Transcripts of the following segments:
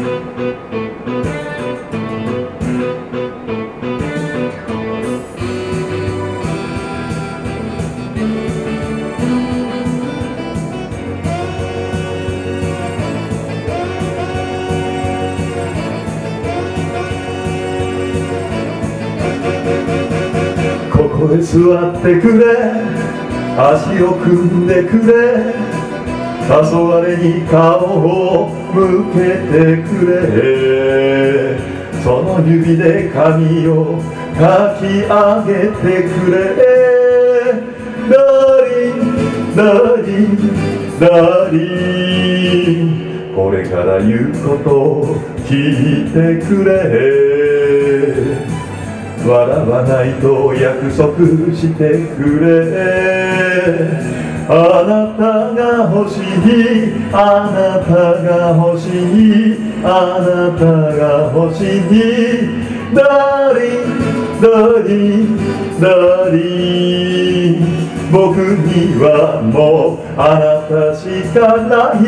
ここへ座ってくれ、足を組んでくれ、黄昏に顔を向けてくれ、その指で髪をかき上げてくれ、ダーリンダーリンダーリン、これから言うことを聞いてくれ、笑わないと約束してくれ、あなたが欲しい、あなたが欲しい、あなたが欲しい、ダーリンダーリンダーリン、僕にはもうあなたしかない。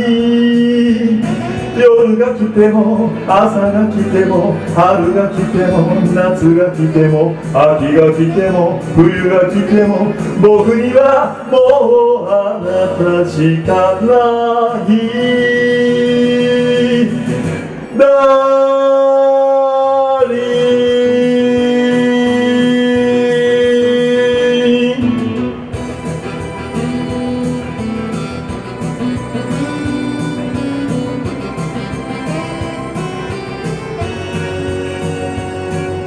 夜が来ても朝が来ても春が来ても夏が来ても秋が来ても冬が来ても、僕にはもうあなたしかない。